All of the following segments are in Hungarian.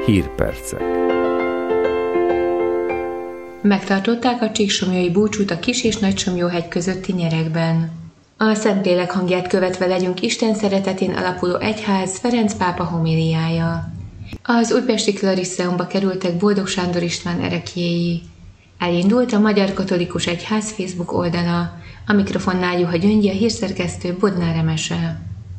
Hírpercek. Megtartották a csíksomlyói búcsút a Kis- és Nagysomlyóhegy közötti nyeregben. A Szentlélek hangját követve legyünk Isten szeretetén alapuló egyház Ferenc pápa homiliája. Az újpesti Clarisszeumba kerültek Boldog Sándor István ereklyéi. Elindult a Magyar Katolikus Egyház Facebook oldala. A mikrofonnál Juha Gyöngyi, a hírszerkesztő Bodnár Emese.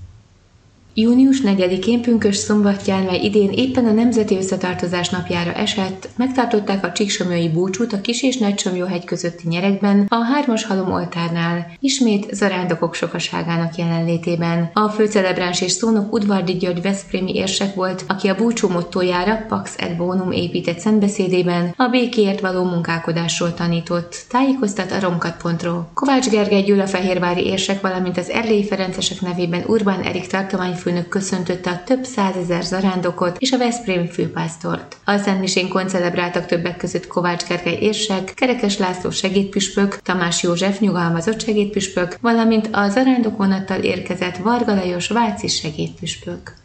Június 4-én pünkösd szombatján, mely idén éppen a Nemzeti Összetartozás napjára esett, megtartották a csíksomlyói búcsút a Kis- és Nagysomlyóhegy közötti nyeregben, a 3-as halomoltárnál, ismét zarándokok sokaságának jelenlétében. A főcelebráns és szónok Udvardy György veszprémi érsek volt, aki a búcsú mottójára Pax et Bonum épített szentbeszédében a békéért való munkálkodásról tanított, tájékoztat a romkat.ro. Kovács Gergely gyulafehérvári érsek, valamint az erdélyi ferencesek nevében Urbán Erik tartományfőnök köszöntötte a több százezer zarándokot és a veszprémi főpásztort. A szentmisén koncelebráltak többek között Kovács Gergely érsek, Kerekes László segédpüspök, Tamás József nyugalmazott segédpüspök, valamint a zarándokvonattal érkezett Varga Lajos váci segédpüspök.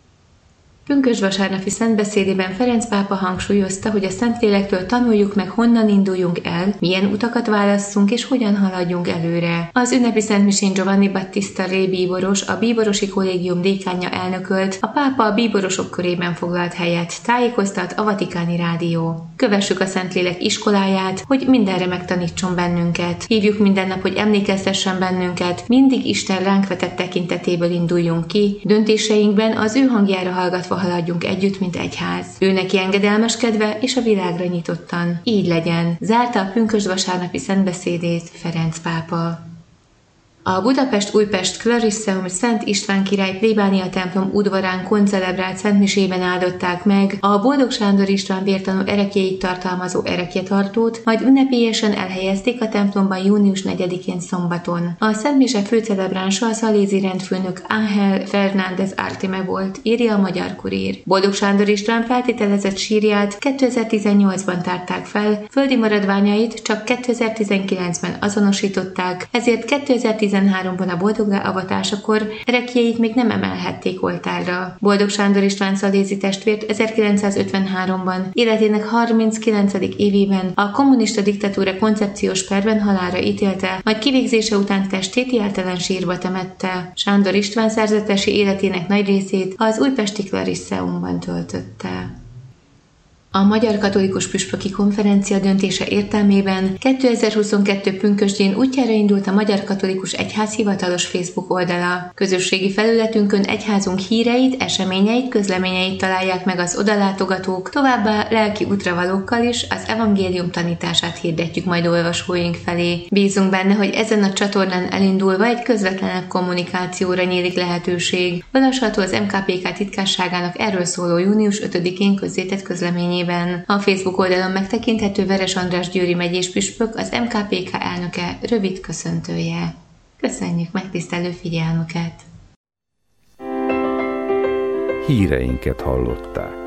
Pünkösdvasárnapi szentbeszédében Ferenc pápa hangsúlyozta, hogy a Szentlélektől tanuljuk meg, honnan induljunk el, milyen utakat válasszunk és hogyan haladjunk előre. Az ünnepi szentmisén Giovanni Battista Re bíboros, a bíborosi kollégium dékánja elnökölt, a pápa a bíborosok körében foglalt helyet, tájékoztat a Vatikáni Rádió. Kövessük a Szentlélek iskoláját, hogy mindenre megtanítson bennünket. Hívjuk minden nap, hogy emlékeztessen bennünket, mindig Isten ránk vetett tekintetéből induljunk ki, döntéseinkben az ő hangjára hallgatva haladjunk együtt, mint egyház. Ő neki engedelmeskedve és a világra nyitottan. Így legyen, zárta a pünkösdvasárnapi szentbeszédét Ferenc pápa. A Budapest-Újpest Clarisseum Szent István király plébánia templom udvarán koncelebrált szentmisében áldották meg a Boldog Sándor István vértanú ereklyéit tartalmazó erekjetartót, majd ünnepélyesen elhelyezték a templomban június 4-én szombaton. A szentmise főcelebránsa a szalézi rendfőnök Ángel Fernández Artime volt, írja a Magyar Kurír. Boldog Sándor István feltételezett sírját 2018-ban tárták fel, földi maradványait csak 2019-ben azonosították, ezért 2013-ban a boldoggá avatásakor ereklyéit még nem emelhették oltárra. Boldog Sándor István szalézi testvért 1953-ban, életének 39. évében a kommunista diktatúra koncepciós perben halálra ítélte, majd kivégzése után testét jeltelen sírba temette. Sándor István szerzetesi életének nagy részét az újpesti Clarisseumban töltötte. A Magyar Katolikus Püspöki Konferencia döntése értelmében 2022 pünkösdjén útjára indult a Magyar Katolikus Egyház hivatalos Facebook oldala. Közösségi felületünkön egyházunk híreit, eseményeit, közleményeit találják meg az odalátogatók, továbbá lelki útravalókkal is az evangélium tanítását hirdetjük majd olvasóink felé. Bízunk benne, hogy ezen a csatornán elindulva egy közvetlenebb kommunikációra nyílik lehetőség. Olvasható az MKPK titkárságának erről szóló június 5-én közzétett közleményében. A Facebook oldalon megtekinthető Veres András győri megyés püspök, az MKPK elnöke rövid köszöntője. Köszönjük megtisztelő figyelmüket! Híreinket hallották.